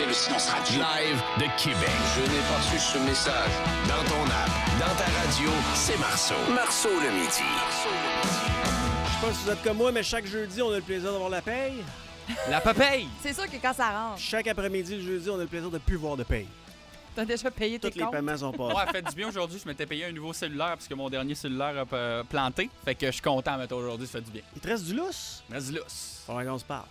le silence radio. Live de Québec. Je n'ai pas reçu ce message. Dans ton app, dans ta radio, c'est Marceau. Marceau le midi. Je sais pas si vous êtes comme moi, mais chaque jeudi, on a le plaisir d'avoir la paye. La papaye! C'est sûr que quand ça rentre, Chaque après-midi, le jeudi, on a le plaisir de plus voir de paye. t'as déjà payé tes Tous les comptes. paiements sont passés. Ouais, fait du bien aujourd'hui. Je m'étais payé un nouveau cellulaire parce que mon dernier cellulaire a planté. Fait que je suis content, mais aujourd'hui, ça fait du bien. Il te reste du lousse? Vas-y, lousse. Faudra qu'on se parle.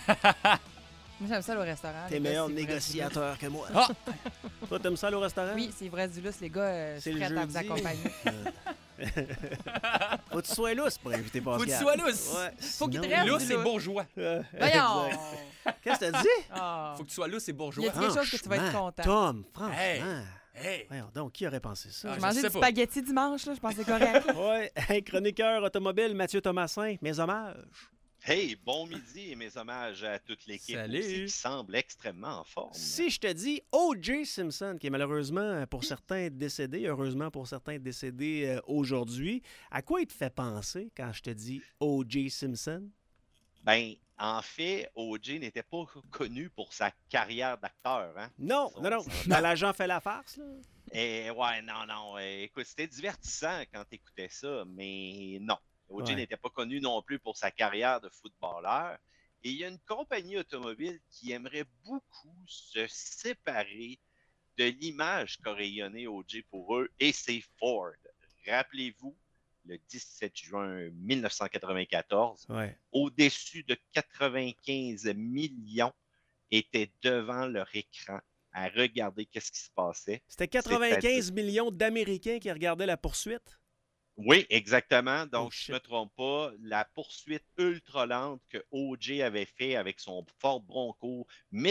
Moi, j'aime ça au restaurant. T'es les gars, meilleur c'est vrai négociateur que moi. Ah! Toi, t'aimes ça aller au restaurant? du lousse. Oui, c'est vrai du lousse. Les gars, C'est je le suis prête à vous jeudi. accompagner. Faut que tu sois lousse pour inviter Pascal. Faut que tu sois lousse. Ouais. Faut qu'il te sinon- reste Lousse, du c'est lousse. bourgeois. Voyons! Exact. Qu'est-ce que t'as dit? Ah. Faut que tu sois lousse et Y bourgeois. a-t-il quelque chose que tu vas être Franchement, content? Tom, franchement. Hey. Hey! Voyons donc, qui aurait pensé ça? Ah, J'ai je mangé sais du pas. spaghetti dimanche, là, je pense que c'est correct. Ouais, hey, chroniqueur automobile Mathieu Thomasin, mes hommages. Hey, bon midi et mes hommages à toute l'équipe Salut. aussi qui semble extrêmement en forme. Si je te dis O.J. Simpson, qui est malheureusement pour certains décédé, heureusement pour certains décédé aujourd'hui, à quoi il te fait penser quand je te dis O.J. Simpson? Ben, en fait, O.J. n'était pas connu pour sa carrière d'acteur, hein? Non, Son- non, non. son- Ben, l'agent fait la farce, là. Et ouais, non. Écoute, c'était divertissant quand t'écoutais ça, mais non. O.J. Ouais. n'était pas connu non plus pour sa carrière de footballeur. Et il y a une compagnie automobile qui aimerait beaucoup se séparer de l'image qu'a rayonné O.J. pour eux, et c'est Ford. Rappelez-vous, le 17 juin 1994, Ouais. au-dessus de 95 millions étaient devant leur écran à regarder qu'est-ce qui se passait. C'était 95 millions d'Américains qui regardaient la poursuite. Oui, exactement. Donc, Oh, je shit. ne me trompe pas, la poursuite ultra lente que O.J. avait fait avec son Ford Bronco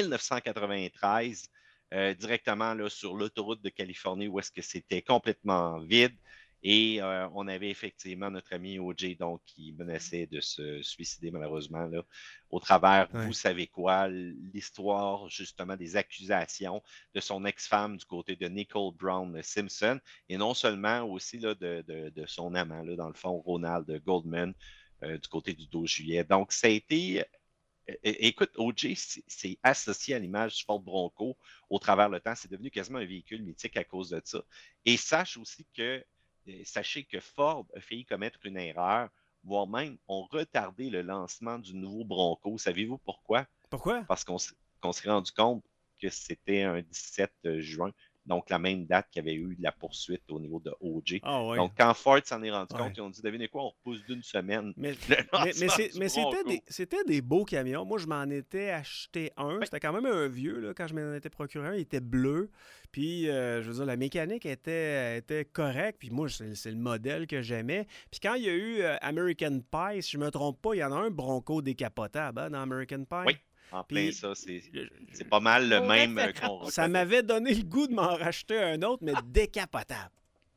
1993, directement là, sur l'autoroute de Californie où est-ce que c'était complètement vide. Et on avait effectivement notre ami O.J. donc, qui menaçait de se suicider malheureusement là, au travers, Ouais. vous savez quoi, l'histoire justement des accusations de son ex-femme du côté de Nicole Brown Simpson et non seulement aussi là, de son amant, là, dans le fond, Ronald Goldman, du côté du 12 juillet. Donc, ça a été... Écoute, O.J. c'est associé à l'image du Ford Bronco au travers le temps. C'est devenu quasiment un véhicule mythique à cause de ça. Et sachez que Ford a failli commettre une erreur, voire même ont retardé le lancement du nouveau Bronco. Savez-vous pourquoi? Pourquoi? Parce qu'on s'est rendu compte que c'était un 17 juin, donc la même date qu'il y avait eu de la poursuite au niveau de O.J. Ah ouais. Donc, quand Ford s'en est rendu Ouais. compte, ils ont dit, devinez quoi, on repousse d'une semaine. Mais, le mais, lancement du mais Bronco. c'était des beaux camions. Moi, je m'en étais acheté un. Oui. C'était quand même un vieux, là, quand je m'en étais procuré un. Il était bleu. Puis, je veux dire, la mécanique était correcte. Puis moi, c'est le modèle que j'aimais. Puis quand il y a eu American Pie, si je me trompe pas, il y en a un Bronco décapotable hein, dans American Pie. Oui. En plein Puis, ça, c'est pas mal le Pour même référence. Ça m'avait donné le goût de m'en racheter un autre, mais décapotable.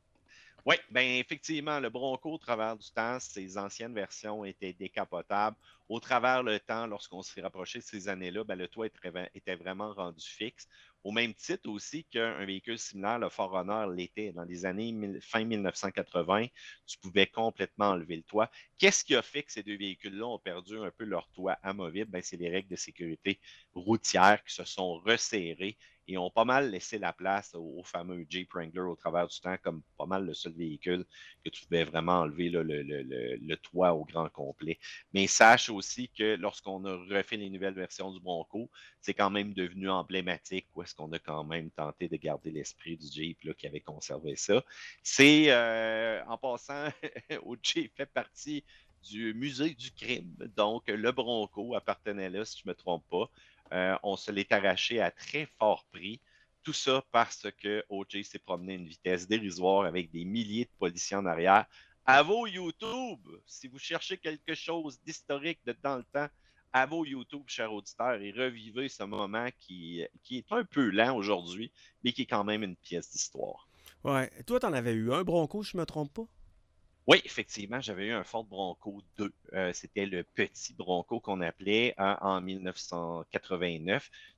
Oui, bien effectivement, le Bronco, au travers du temps, ses anciennes versions étaient décapotables. Au travers le temps, lorsqu'on s'est rapproché de ces années-là, ben, le toit était vraiment rendu fixe. Au même titre aussi qu'un véhicule similaire, le Forerunner, l'était. Dans les années fin 1980, tu pouvais complètement enlever le toit. Qu'est-ce qui a fait que ces deux véhicules-là ont perdu un peu leur toit amovible? Ben, c'est les règles de sécurité routière qui se sont resserrées et ont pas mal laissé la place au fameux Jeep Wrangler au travers du temps comme pas mal le seul véhicule que tu pouvais vraiment enlever là, le toit au grand complet. Mais sache aussi que lorsqu'on a refait les nouvelles versions du Bronco, c'est quand même devenu emblématique où est-ce qu'on a quand même tenté de garder l'esprit du Jeep là, qui avait conservé ça. C'est, en passant, O.J. fait partie du musée du crime. Donc, le Bronco appartenait là, si je ne me trompe pas. On se l'est arraché à très fort prix. Tout ça parce que O.J. s'est promené à une vitesse dérisoire avec des milliers de policiers en arrière. À vos YouTube, si vous cherchez quelque chose d'historique de dans le temps, à vos YouTube, chers auditeurs, et revivez ce moment qui est un peu lent aujourd'hui, mais qui est quand même une pièce d'histoire. Ouais. Et toi, t'en avais eu un Bronco, si je me trompe pas? Oui, effectivement, j'avais eu un Ford Bronco 2. C'était le petit Bronco qu'on appelait en 1989.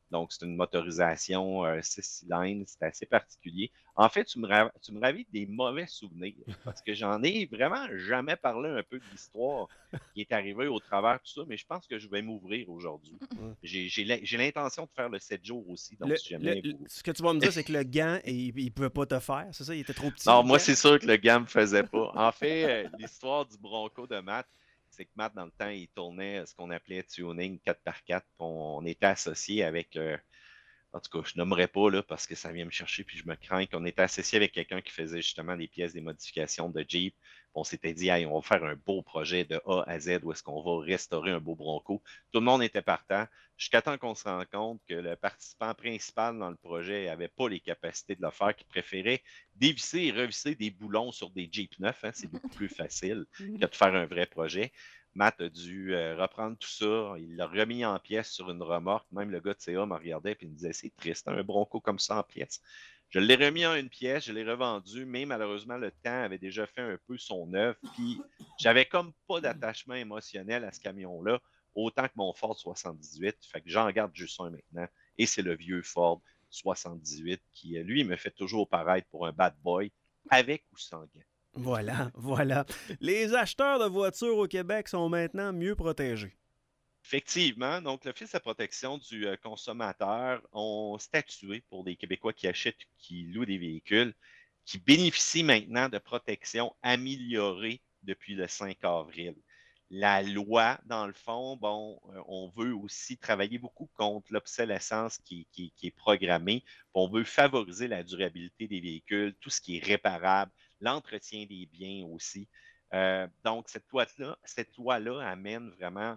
Donc, c'est une motorisation 6 cylindres. C'est assez particulier. En fait, tu me ravives des mauvais souvenirs parce que j'en ai vraiment jamais parlé un peu de l'histoire qui est arrivée au travers de tout ça, mais je pense que je vais m'ouvrir aujourd'hui. J'ai l'intention de faire le 7 jours aussi. Donc, si jamais vous... Ce que tu vas me dire, c'est que le gant, il ne pouvait pas te faire. C'est ça? Il était trop petit. Non, le moi, gant? c'est sûr que le gars ne me faisait pas. En fait, l'histoire du Bronco de Matt, c'est que Matt, dans le temps, il tournait ce qu'on appelait tuning 4x4. On était associé avec, en tout cas, je nommerai pas là, parce que ça vient me chercher puis je me crains qu'on était associé avec quelqu'un qui faisait justement des pièces, des modifications de Jeep. On s'était dit, hey, on va faire un beau projet de A à Z où est-ce qu'on va restaurer un beau Bronco. Tout le monde était partant. Jusqu'à temps qu'on se rende compte que le participant principal dans le projet n'avait pas les capacités de le faire, qu'il préférait dévisser et revisser des boulons sur des Jeep neufs. Hein. C'est beaucoup plus facile que de faire un vrai projet. Matt a dû reprendre tout ça. Il l'a remis en pièces sur une remorque. Même le gars de CA me regardait et me disait, c'est triste, un Bronco comme ça en pièces. Je l'ai remis en une pièce, je l'ai revendu, mais malheureusement, le temps avait déjà fait un peu son œuvre. Puis, j'avais comme pas d'attachement émotionnel à ce camion-là, autant que mon Ford 78. Fait que j'en garde juste un maintenant. Et c'est le vieux Ford 78 qui, lui, me fait toujours paraître pour un bad boy, avec ou sans gants. Voilà, voilà. Les acheteurs de voitures au Québec sont maintenant mieux protégés. Effectivement, donc l'Office de la protection du consommateur ont statué pour des Québécois qui achètent, qui louent des véhicules, qui bénéficient maintenant de protection améliorée depuis le 5 avril. La loi, dans le fond, bon, on veut aussi travailler beaucoup contre l'obsolescence qui est programmée. On veut favoriser la durabilité des véhicules, tout ce qui est réparable, l'entretien des biens aussi. Donc, cette loi-là amène vraiment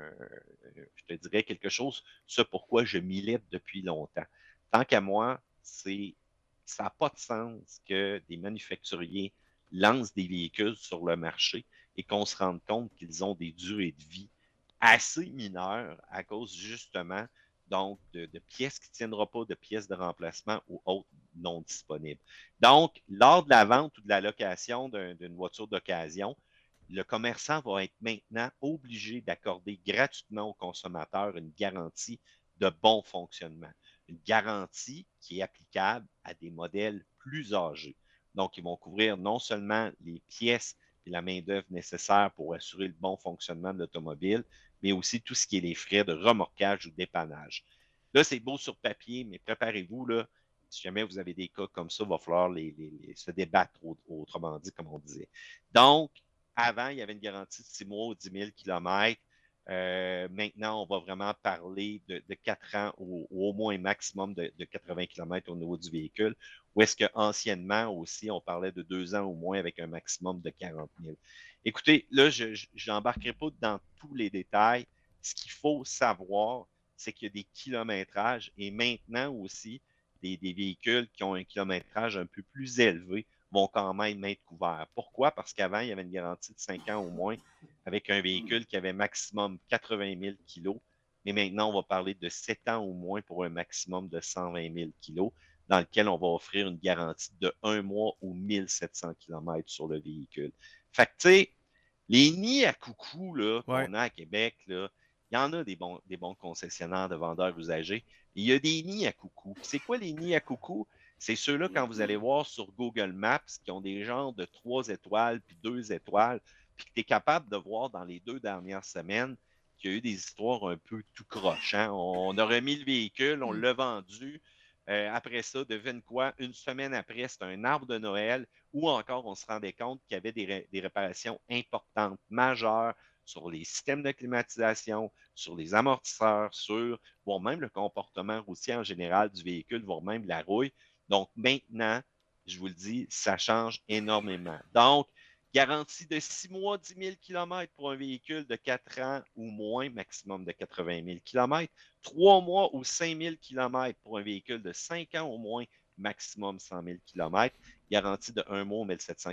je te dirais quelque chose, ce pourquoi je milite depuis longtemps. Tant qu'à moi, ça n'a pas de sens que des manufacturiers lancent des véhicules sur le marché et qu'on se rende compte qu'ils ont des durées de vie assez mineures à cause justement donc de pièces qui ne tiendront pas, de pièces de remplacement ou autres non disponibles. Donc, lors de la vente ou de la location d'une voiture d'occasion, le commerçant va être maintenant obligé d'accorder gratuitement au consommateur une garantie de bon fonctionnement. Une garantie qui est applicable à des modèles plus âgés. Donc, ils vont couvrir non seulement les pièces et la main-d'œuvre nécessaire pour assurer le bon fonctionnement de l'automobile, mais aussi tout ce qui est les frais de remorquage ou dépannage. Là, c'est beau sur papier, mais préparez-vous, là, si jamais vous avez des cas comme ça, il va falloir se débattre, autrement dit, comme on disait. Donc, avant, il y avait une garantie de 6 mois ou 10 000 km. Maintenant, on va vraiment parler de 4 ans ou au moins un maximum de 80 km au niveau du véhicule. Ou est-ce qu'anciennement aussi, on parlait de 2 ans au moins avec un maximum de 40 000. Écoutez, là, je n'embarquerai pas dans tous les détails. Ce qu'il faut savoir, c'est qu'il y a des kilométrages et maintenant aussi, des véhicules qui ont un kilométrage un peu plus élevé vont quand même être couverts. Pourquoi? Parce qu'avant, il y avait une garantie de 5 ans au moins avec un véhicule qui avait maximum 80 000 kilos. Mais maintenant, on va parler de 7 ans au moins pour un maximum de 120 000 kilos, dans lequel on va offrir une garantie de 1 mois ou 1700 km sur le véhicule. Fait que, tu sais, les nids à coucou là, qu'on a à Québec, là, il y en a des bons concessionnaires de vendeurs usagers. Il y a des nids à coucou. C'est quoi les nids à coucou? C'est ceux-là, quand vous allez voir sur Google Maps, qui ont des genres de 3 étoiles puis 2 étoiles, puis que tu es capable de voir dans les 2 dernières semaines qu'il y a eu des histoires un peu tout croche. Hein? On a remis le véhicule, on l'a vendu. Après ça, devine quoi? Une semaine après, c'est un arbre de Noël, ou encore on se rendait compte qu'il y avait des réparations importantes, majeures, sur les systèmes de climatisation, sur les amortisseurs, voire même le comportement routier en général du véhicule, voire même la rouille. Donc maintenant, je vous le dis, ça change énormément. Donc, garantie de 6 mois, 10 000 km pour un véhicule de 4 ans ou moins, maximum de 80 000 km. 3 mois ou 5 000 km pour un véhicule de 5 ans au moins, maximum 100 000 km. Garantie de 1 mois ou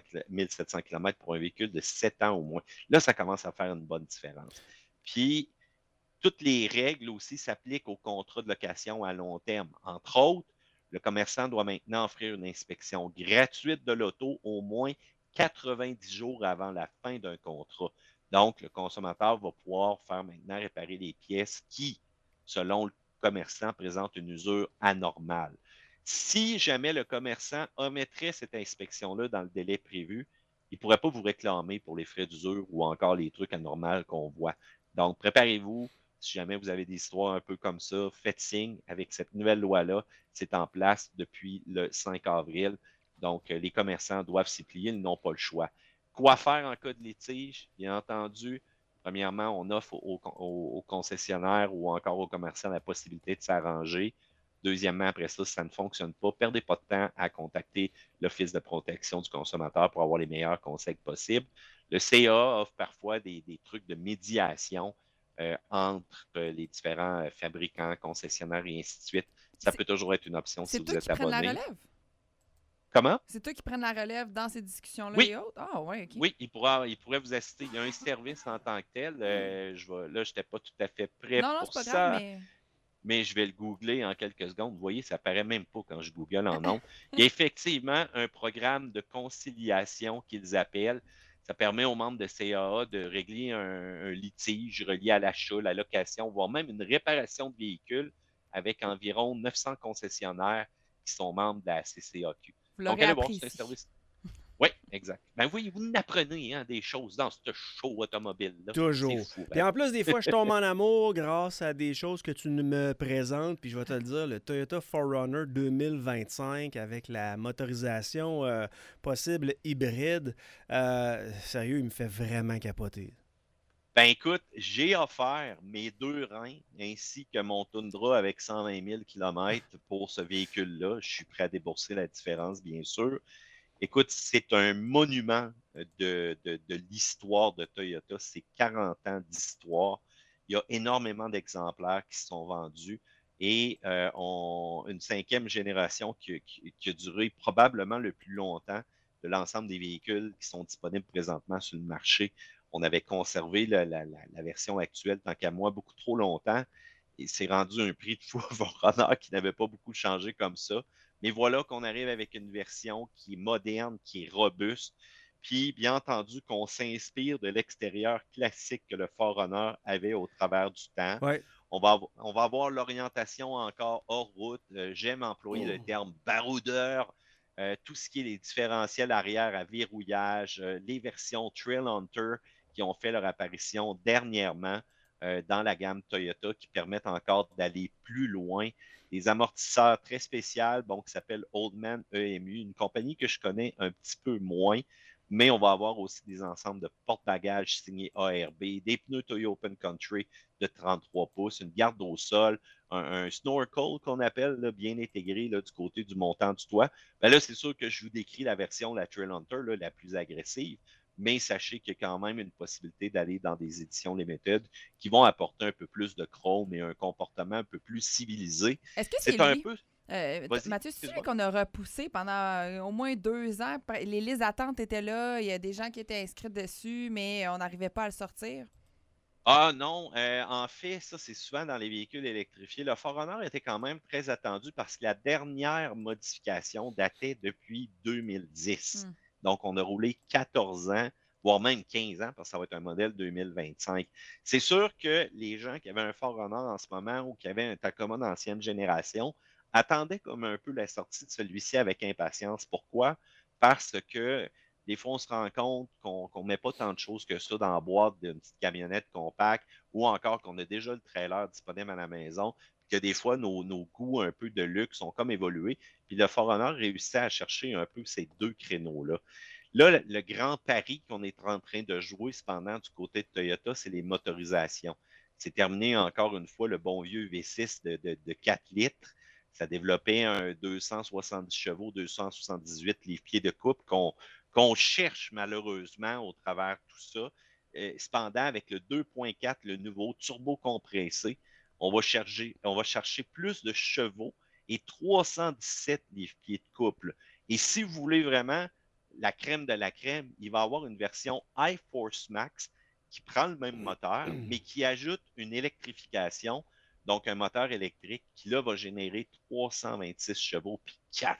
1700 km pour un véhicule de 7 ans au moins. Là, ça commence à faire une bonne différence. Puis, toutes les règles aussi s'appliquent aux contrats de location à long terme. Entre autres, le commerçant doit maintenant offrir une inspection gratuite de l'auto au moins 90 jours avant la fin d'un contrat. Donc, le consommateur va pouvoir faire maintenant réparer les pièces qui, selon commerçant présente une usure anormale. Si jamais le commerçant omettrait cette inspection-là dans le délai prévu, il ne pourrait pas vous réclamer pour les frais d'usure ou encore les trucs anormaux qu'on voit. Donc, préparez-vous. Si jamais vous avez des histoires un peu comme ça, faites signe avec cette nouvelle loi-là. C'est en place depuis le 5 avril. Donc, les commerçants doivent s'y plier, ils n'ont pas le choix. Quoi faire en cas de litige? Bien entendu, premièrement, on offre aux concessionnaires ou encore aux commerçants la possibilité de s'arranger. Deuxièmement, après ça, si ça ne fonctionne pas, perdez pas de temps à contacter l'Office de protection du consommateur pour avoir les meilleurs conseils possibles. Le CA offre parfois des trucs de médiation entre les différents fabricants, concessionnaires et ainsi de suite. Ça peut toujours être une option si vous êtes abonné. C'est toi qui prends la relève? Comment? C'est toi qui prends la relève dans ces discussions-là oui. et autres? Ah, ouais, OK. Oui, il pourrait vous assister. Il y a un service en tant que tel. Là, je n'étais pas tout à fait prêt pour ça. Grave, mais je vais le googler en quelques secondes. Vous voyez, ça paraît même pas quand je google en nombre. Il y a effectivement un programme de conciliation qu'ils appellent. Ça permet aux membres de CAA de régler un litige relié à l'achat, la location, voire même une réparation de véhicules avec environ 900 concessionnaires qui sont membres de la CCAQ. Vous l'aurez appris. C'est un service. Oui, exact. Ben oui, vous n'apprenez des choses dans ce show automobile-là. Toujours. Fou, Puis en plus, des fois, je tombe en amour grâce à des choses que tu me présentes. Puis je vais te le dire, le Toyota 4Runner 2025 avec la motorisation possible hybride, sérieux, il me fait vraiment capoter. Ben écoute, j'ai offert mes 2 reins ainsi que mon Tundra avec 120 000 km pour ce véhicule-là. Je suis prêt à débourser la différence, bien sûr. Écoute, c'est un monument de l'histoire de Toyota. C'est 40 ans d'histoire. Il y a énormément d'exemplaires qui sont vendus et une 5e génération qui a duré probablement le plus longtemps de l'ensemble des véhicules qui sont disponibles présentement sur le marché. On avait conservé la version actuelle, tant qu'à moi, beaucoup trop longtemps. Et c'est rendu un prix de Forerunner qui n'avait pas beaucoup changé comme ça. Mais voilà qu'on arrive avec une version qui est moderne, qui est robuste. Puis, bien entendu, qu'on s'inspire de l'extérieur classique que le 4Runner avait au travers du temps. Ouais. On va avoir l'orientation encore hors route. J'aime employer le terme baroudeur. Tout ce qui est les différentiels arrière à verrouillage, les versions Trail Hunter qui ont fait leur apparition dernièrement dans la gamme Toyota qui permettent encore d'aller plus loin. Des amortisseurs très spéciaux, qui s'appellent Oldman EMU, une compagnie que je connais un petit peu moins, mais on va avoir aussi des ensembles de porte-bagages signés ARB, des pneus Toyo Open Country de 33 pouces, une garde au sol, un snorkel qu'on appelle là, bien intégré là, du côté du montant du toit. Ben là, c'est sûr que je vous décris la version, la Trail Hunter, là, la plus agressive, mais sachez qu'il y a quand même une possibilité d'aller dans des éditions Limited qui vont apporter un peu plus de chrome et un comportement un peu plus civilisé. Est-ce que c'est un lui? peu... Mathieu, c'est celui qu'on a repoussé pendant au moins 2 ans. Les listes d'attente étaient là, il y a des gens qui étaient inscrits dessus, mais on n'arrivait pas à le sortir. Ah non, en fait, ça c'est souvent dans les véhicules électrifiés. Le 4Runner était quand même très attendu parce que la dernière modification datait depuis 2010. Donc, on a roulé 14 ans, voire même 15 ans, parce que ça va être un modèle 2025. C'est sûr que les gens qui avaient un 4Runner en ce moment ou qui avaient un Tacoma d'ancienne génération attendaient comme un peu la sortie de celui-ci avec impatience. Pourquoi? Parce que des fois, on se rend compte qu'on ne met pas tant de choses que ça dans la boîte d'une petite camionnette compacte ou encore qu'on a déjà le trailer disponible à la maison, que des fois, nos goûts un peu de luxe ont comme évolué. Puis le 4Runner réussit à chercher un peu ces 2 créneaux-là. Là, le grand pari qu'on est en train de jouer cependant du côté de Toyota, c'est les motorisations. C'est terminé encore une fois le bon vieux V6 de 4 litres. Ça développait un 270 chevaux, 278 livres-pieds de couple qu'on cherche malheureusement au travers de tout ça. Cependant, avec le 2.4, le nouveau turbo-compressé, on va chercher plus de chevaux et 317 livres-pieds de couple. Et si vous voulez vraiment la crème de la crème, il va y avoir une version iForce Max qui prend le même moteur, mais qui ajoute une électrification, donc un moteur électrique qui, là, va générer 326 chevaux puis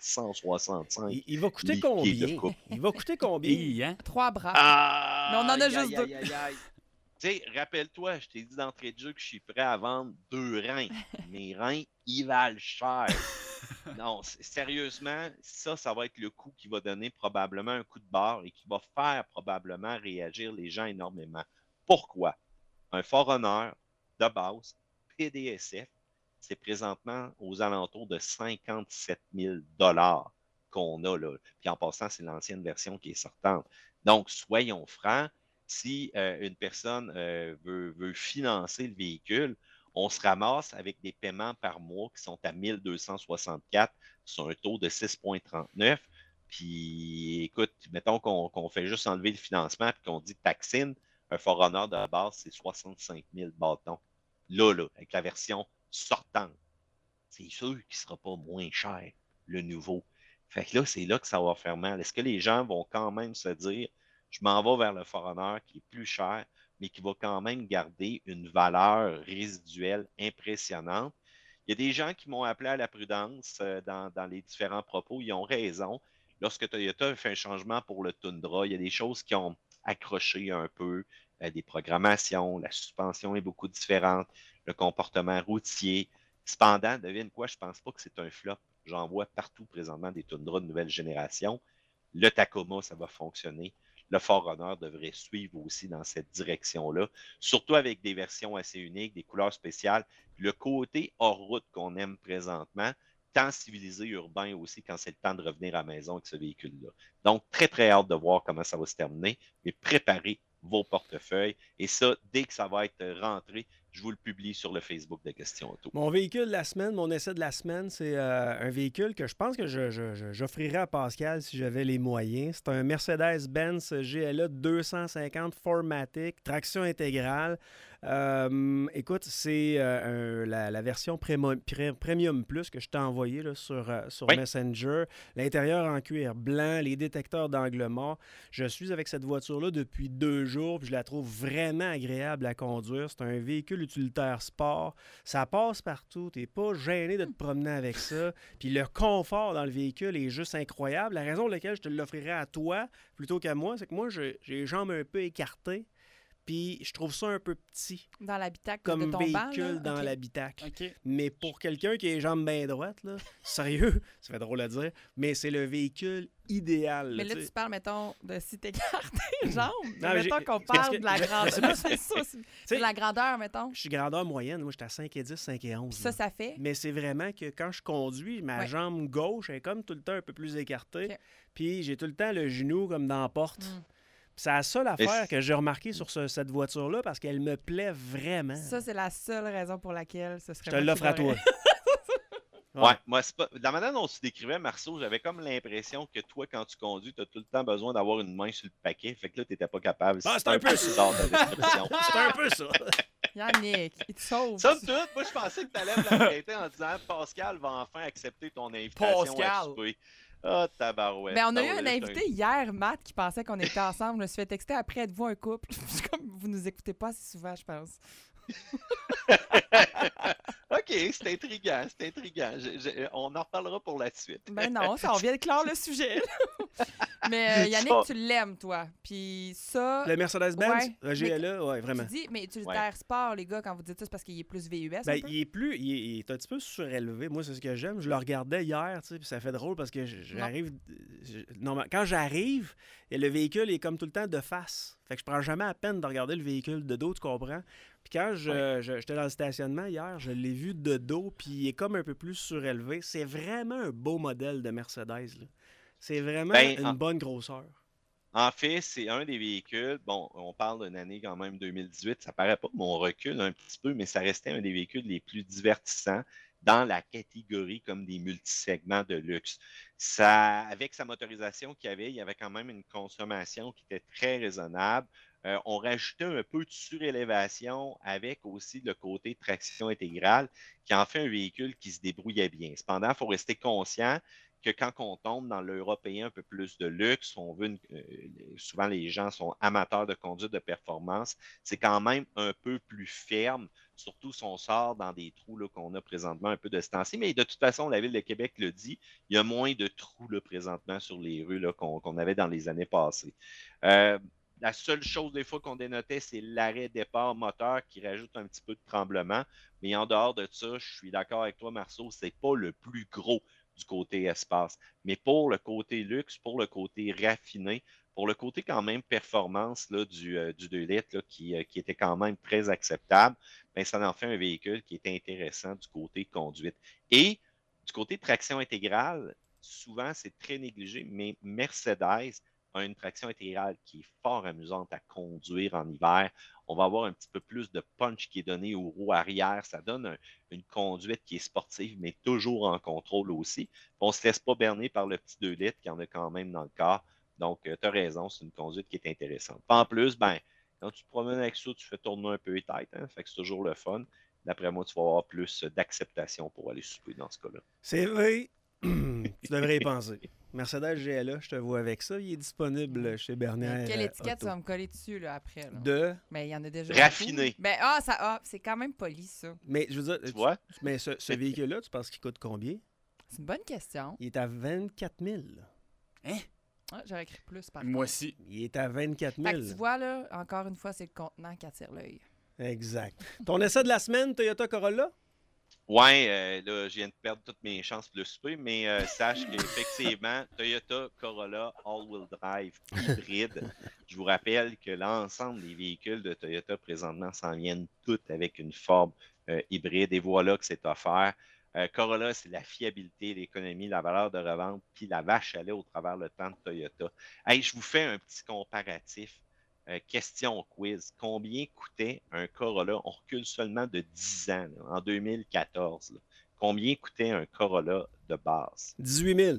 465. Il va coûter combien? Il va coûter combien? 3 bras. Ah, mais on en a juste 2. Tu sais, rappelle-toi, je t'ai dit d'entrée de jeu que je suis prêt à vendre 2 reins. Mes reins, ils valent cher. Non, sérieusement, ça va être le coup qui va donner probablement un coup de barre et qui va faire probablement réagir les gens énormément. Pourquoi? Un Forerunner de base, PDSF, c'est présentement aux alentours de 57 000 qu'on a là. Puis en passant, c'est l'ancienne version qui est sortante. Donc, soyons francs, si une personne veut financer le véhicule, on se ramasse avec des paiements par mois qui sont à 1264 sur un taux de 6,39. Puis, écoute, mettons qu'on fait juste enlever le financement et qu'on dit taxine, un Forerunner de base, c'est 65 000 bâtons. Là, avec la version sortante, c'est sûr qu'il ne sera pas moins cher, le nouveau. Fait que là, c'est là que ça va faire mal. Est-ce que les gens vont quand même se dire, je m'en vais vers le Forerunner qui est plus cher, mais qui va quand même garder une valeur résiduelle impressionnante? Il y a des gens qui m'ont appelé à la prudence dans les différents propos. Ils ont raison. Lorsque Toyota fait un changement pour le Tundra, il y a des choses qui ont accroché un peu, des programmations, la suspension est beaucoup différente, le comportement routier. Cependant, devine quoi, je ne pense pas que c'est un flop. J'en vois partout présentement des Tundra de nouvelle génération. Le Tacoma, ça va fonctionner. Le Forerunner devrait suivre aussi dans cette direction-là, surtout avec des versions assez uniques, des couleurs spéciales. Le côté hors route qu'on aime présentement, tant civilisé, urbain aussi, quand c'est le temps de revenir à la maison avec ce véhicule-là. Donc, très, très hâte de voir comment ça va se terminer, mais préparez vos portefeuilles. Et ça, dès que ça va être rentré, je vous le publie sur le Facebook de Question Auto. Mon véhicule de la semaine, mon essai de la semaine, c'est un véhicule que je pense que j'offrirais à Pascal si j'avais les moyens. C'est un Mercedes-Benz GLA 250 4MATIC, traction intégrale. Écoute, c'est la version Premium Plus que je t'ai envoyée là, sur oui. Messenger. L'intérieur en cuir blanc, les détecteurs d'angle mort. Je suis avec cette voiture-là depuis 2 jours, puis je la trouve vraiment agréable à conduire. C'est un véhicule utilitaire sport. Ça passe partout. Tu n'es pas gêné de te promener avec ça. Puis le confort dans le véhicule est juste incroyable. La raison pour laquelle je te l'offrirais à toi plutôt qu'à moi, c'est que moi, j'ai les jambes un peu écartées. Puis je trouve ça un peu petit. Dans l'habitacle comme de ton véhicule banc, dans l'habitacle. OK. Mais pour quelqu'un qui a les jambes bien droites, là, sérieux, ça fait drôle à dire, mais c'est le véhicule idéal. Mais là, tu parles, mettons, de si t'écartes les jambes. Non, mettons qu'on parle de la grandeur. c'est C'est de la grandeur, mettons. Je suis grandeur moyenne. Moi, j'étais à 5,10, 5,11. Ça fait. Mais c'est vraiment que quand je conduis, ma jambe gauche est comme tout le temps un peu plus écartée. Okay. Puis j'ai tout le temps le genou comme dans la porte. C'est la seule affaire que j'ai remarqué sur cette voiture-là parce qu'elle me plaît vraiment. Ça, c'est la seule raison pour laquelle ce serait. Je te l'offre à toi. Ouais, moi, c'est pas. De la manière dont tu décrivais, Marceau, j'avais comme l'impression que toi, quand tu conduis, tu as tout le temps besoin d'avoir une main sur le paquet. Fait que là, tu n'étais pas capable. C'est un peu ça. C'est un peu ça. Yannick, il te sauve. Somme toute, moi, je pensais que tu allais me la prêter en disant Pascal va enfin accepter ton invitation à souper. Ah, tabarouette. Ben, on a eu un invité hier, Matt, qui pensait qu'on était ensemble. Je me suis fait texter après, êtes-vous un couple? Comme vous nous écoutez pas assez souvent, je pense. OK, c'est intriguant, c'est intriguant. On en reparlera pour la suite. Ben non, ça, on vient de clore le sujet. Mais Yannick, tu l'aimes, toi. Puis ça... Le Mercedes-Benz, le GLA, oui, vraiment. Tu dis, mais utilitaire sport, les gars, quand vous dites ça, c'est parce qu'il est plus VUS, ben, il est un petit peu surélevé. Moi, c'est ce que j'aime. Je le regardais hier, tu sais, puis ça fait drôle parce que j'arrive... quand j'arrive, le véhicule est comme tout le temps de face. Fait que je prends jamais la peine de regarder le véhicule de dos, tu comprends? Puis quand j'étais dans le stationnement hier, je l'ai vu de dos, puis il est comme un peu plus surélevé. C'est vraiment un beau modèle de Mercedes, là. C'est vraiment une bonne grosseur. En fait, c'est un des véhicules, bon, on parle d'une année quand même 2018, ça paraît pas, mais on recule un petit peu, mais ça restait un des véhicules les plus divertissants dans la catégorie comme des multisegments de luxe. Avec sa motorisation qu'il y avait, il y avait quand même une consommation qui était très raisonnable. On rajoutait un peu de surélévation avec aussi le côté traction intégrale qui en fait un véhicule qui se débrouillait bien. Cependant, il faut rester conscient que quand on tombe dans l'européen un peu plus de luxe, souvent les gens sont amateurs de conduite de performance, c'est quand même un peu plus ferme, surtout si on sort dans des trous là, qu'on a présentement un peu de ce temps-ci. Mais de toute façon, la Ville de Québec le dit, il y a moins de trous là, présentement sur les rues là, qu'on avait dans les années passées. La seule chose des fois qu'on dénotait, c'est l'arrêt-départ moteur qui rajoute un petit peu de tremblement. Mais en dehors de ça, je suis d'accord avec toi, Marceau, c'est pas le plus gros du côté espace. Mais pour le côté luxe, pour le côté raffiné, pour le côté quand même performance là, du 2 litres là, qui était quand même très acceptable, ben, ça en fait un véhicule qui est intéressant du côté conduite. Et du côté traction intégrale, souvent c'est très négligé, mais Mercedes a une traction intégrale qui est fort amusante à conduire en hiver. On va avoir un petit peu plus de punch qui est donné aux roues arrière. Ça donne une conduite qui est sportive, mais toujours en contrôle aussi. On ne se laisse pas berner par le petit 2 litres qu'il y en a quand même dans le corps. Donc, tu as raison, c'est une conduite qui est intéressante. En plus, ben, quand tu te promènes avec ça, tu fais tourner un peu les têtes. Hein? Fait que c'est toujours le fun. D'après moi, tu vas avoir plus d'acceptation pour aller souper dans ce cas-là. C'est vrai. Tu devrais y penser. Mercedes GLA, je te vois avec ça. Il est disponible chez Bernier. Quelle étiquette Auto. tu vas me coller dessus là, après? Là? De. Mais il y en a déjà. Raffiné. Beaucoup. Ben, c'est quand même poli, ça. Mais je veux dire, Tu vois? mais ce véhicule-là, tu penses qu'il coûte combien? C'est une bonne question. Il est à 24 000. Hein? Ah, j'aurais écrit plus, par Moi aussi. Il est à 24 000. Fait que tu vois, là, encore une fois, c'est le contenant qui attire l'œil. Exact. Ton essai de la semaine, Toyota Corolla? Ouais, là, je viens de perdre toutes mes chances pour le souper, mais sache qu'effectivement, Toyota Corolla All-Wheel Drive hybride. Je vous rappelle que l'ensemble des véhicules de Toyota présentement s'en viennent toutes avec une forme hybride. Et voilà que c'est offert. Corolla, c'est la fiabilité, l'économie, la valeur de revente, puis la vache à lait au travers le temps de Toyota. Hey, je vous fais un petit comparatif. Question quiz. Combien coûtait un Corolla? On recule seulement de 10 ans, là, en 2014. Là. Combien coûtait un Corolla de base? 18 000.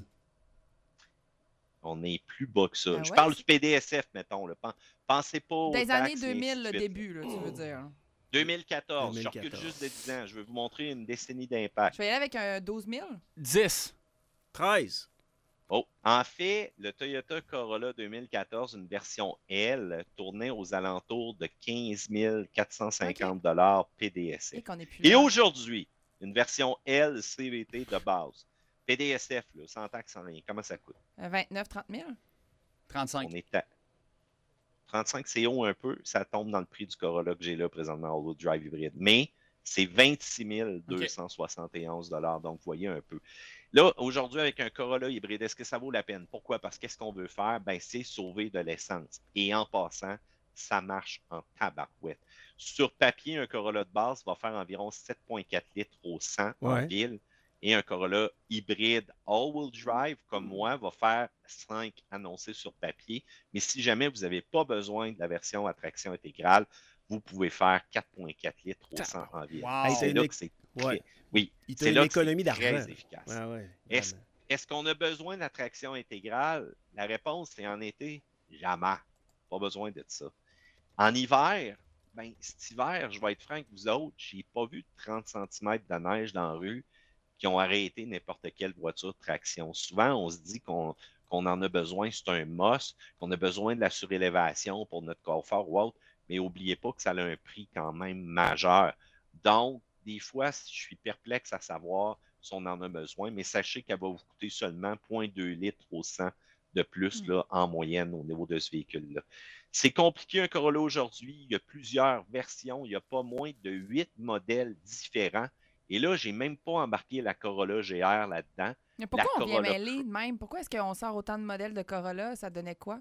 On est plus bas que ça. Ah Je ouais? parle du PDSF, mettons. Là. Pensez pas aux Des taxes années et ainsi 2000, de le suite, début, là. là, tu veux dire. 2014. Je 2014. recule juste de 10 ans. Je vais vous montrer une décennie d'impact. Je vais y aller avec un 12 000. 10. 13. Oh, en fait, le Toyota Corolla 2014, une version L, tournait aux alentours de 15 450 PDSF. Et qu'on est plus Et là. aujourd'hui, une version L CVT de base. PDSF, là, sans taxe, sans rien. Comment ça coûte? 29, 30 000. 35. On est à 35, c'est haut un peu. Ça tombe dans le prix du Corolla que j'ai là présentement, All-Wheel Drive hybride. Mais c'est 26 271 $. Donc, vous voyez un peu. Là, aujourd'hui, avec un Corolla hybride, est-ce que ça vaut la peine? Pourquoi? Parce qu'est-ce qu'on veut faire? Ben, c'est sauver de l'essence. Et en passant, ça marche en tabarouette. Sur papier, un Corolla de base va faire environ 7,4 litres au 100 en Ouais. ville. Et un Corolla hybride all-wheel drive, comme moi, va faire 5 annoncés sur papier. Mais si jamais vous n'avez pas besoin de la version à traction intégrale, vous pouvez faire 4,4 litres au 100 en ville. Wow. Hey, C'est là que c'est Ouais. oui, Il t'a c'est une là que économie c'est d'argent. très efficace. Ouais, ouais. Est-ce qu'on a besoin de la traction intégrale? La réponse, c'est en été, jamais. Pas besoin de ça. En hiver, ben, cet hiver, je vais être franc avec vous autres, j'ai pas vu de 30 cm de neige dans la rue qui ont arrêté n'importe quelle voiture de traction. Souvent, on se dit qu'on en a besoin, c'est un must, qu'on a besoin de la surélévation pour notre confort ou autre, mais n'oubliez pas que ça a un prix quand même majeur. Donc, des fois, je suis perplexe à savoir si on en a besoin, mais sachez qu'elle va vous coûter seulement 0,2 litres au 100 de plus là, en moyenne au niveau de ce véhicule-là. C'est compliqué un Corolla aujourd'hui. Il y a plusieurs versions. Il n'y a pas moins de 8 modèles différents. Et là, je n'ai même pas embarqué la Corolla GR là-dedans. Mais pourquoi La on vient Corolla mêler de même? Pourquoi est-ce qu'on sort autant de modèles de Corolla? Ça donnait quoi?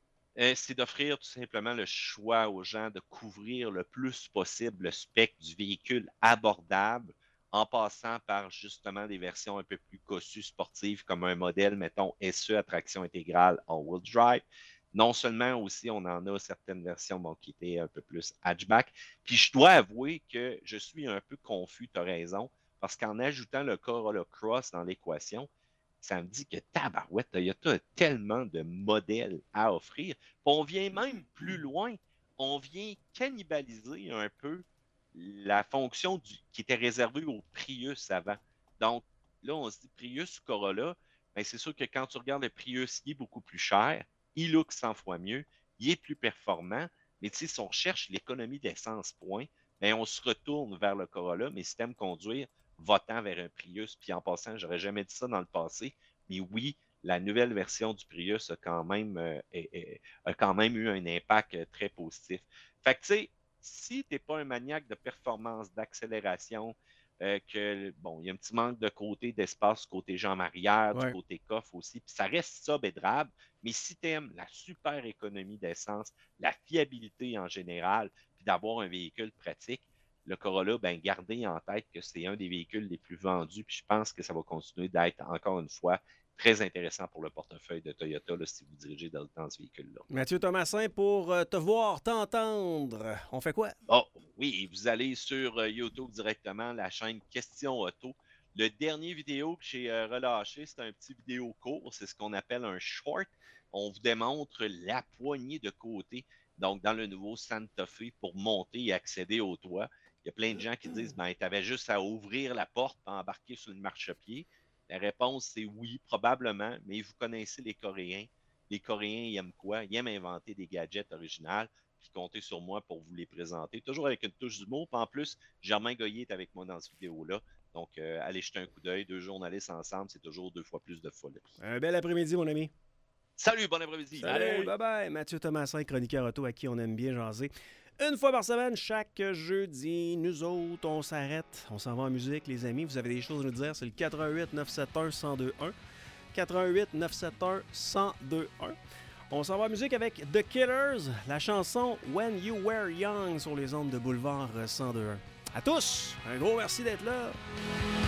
C'est d'offrir tout simplement le choix aux gens de couvrir le plus possible le spectre du véhicule abordable en passant par justement des versions un peu plus cossues sportives comme un modèle, mettons, SE à traction intégrale en wheel drive. Non seulement aussi, on en a certaines versions bon, qui étaient un peu plus hatchback. Puis je dois avouer que je suis un peu confus, tu as raison, parce qu'en ajoutant le Corolla Cross dans l'équation, ça me dit que tabarouette, Toyota a tellement de modèles à offrir. Puis on vient même plus loin. On vient cannibaliser un peu la fonction qui était réservée au Prius avant. Donc, là, on se dit Prius ou Corolla, ben, c'est sûr que quand tu regardes le Prius, il est beaucoup plus cher, il look 100 fois mieux, il est plus performant, mais si on cherche l'économie d'essence, point, ben, on se retourne vers le Corolla, mais si tu aimes conduire, va-t'en vers un Prius. Puis en passant, j'aurais jamais dit ça dans le passé, mais oui, la nouvelle version du Prius a quand même eu un impact très positif. Fait que, tu sais, si tu n'es pas un maniaque de performance, d'accélération, bon, il y a un petit manque de d'espace, côté jambe arrière, du côté coffre aussi, puis ça reste ça, bédrable, mais si tu aimes la super économie d'essence, la fiabilité en général, puis d'avoir un véhicule pratique, le Corolla, ben, gardez en tête que c'est un des véhicules les plus vendus, puis je pense que ça va continuer d'être, encore une fois, très intéressant pour le portefeuille de Toyota là, si vous dirigez dans ce véhicule-là. Mathieu Thomasin, pour te voir, t'entendre, on fait quoi? Oh, oui, vous allez sur YouTube directement, la chaîne Question Auto. Le dernier vidéo que j'ai relâché, c'est un petit vidéo court, c'est ce qu'on appelle un short. On vous démontre la poignée de côté, donc dans le nouveau Santa Fe, pour monter et accéder au toit. Il y a plein de gens qui disent, ben, tu avais juste à ouvrir la porte et embarquer sur le marchepied. La réponse, c'est oui, probablement, mais vous connaissez les Coréens. Les Coréens, ils aiment quoi? Ils aiment inventer des gadgets originaux, puis comptez sur moi pour vous les présenter. Toujours avec une touche d'humour. Puis en plus, Germain Goyer est avec moi dans cette vidéo-là. Donc, allez jeter un coup d'œil. 2 journalistes ensemble, c'est toujours 2 fois plus de folie. Un bel après-midi, mon ami. Salut, bon après-midi. Salut, bye-bye. Mathieu Thomasin, chroniqueur auto, à qui on aime bien jaser. Une fois par semaine, chaque jeudi, nous autres, on s'arrête. On s'en va en musique, les amis. Vous avez des choses à nous dire, c'est le 88-971-1021. 88-971-1021. On s'en va en musique avec The Killers, la chanson When You Were Young sur les ondes de Boulevard 1021. À tous, un gros merci d'être là.